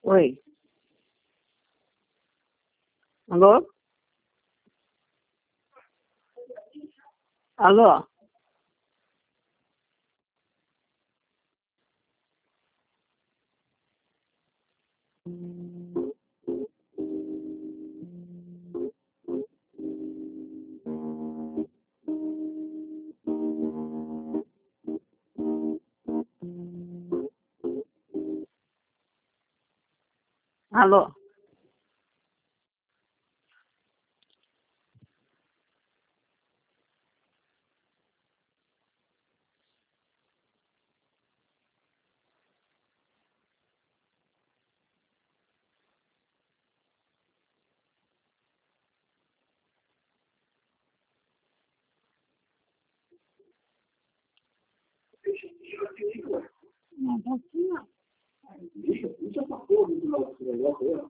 Oi. Alô? Alô? Alô? Não, tá aqui, ó. Isso é uma coisa do nosso negócio,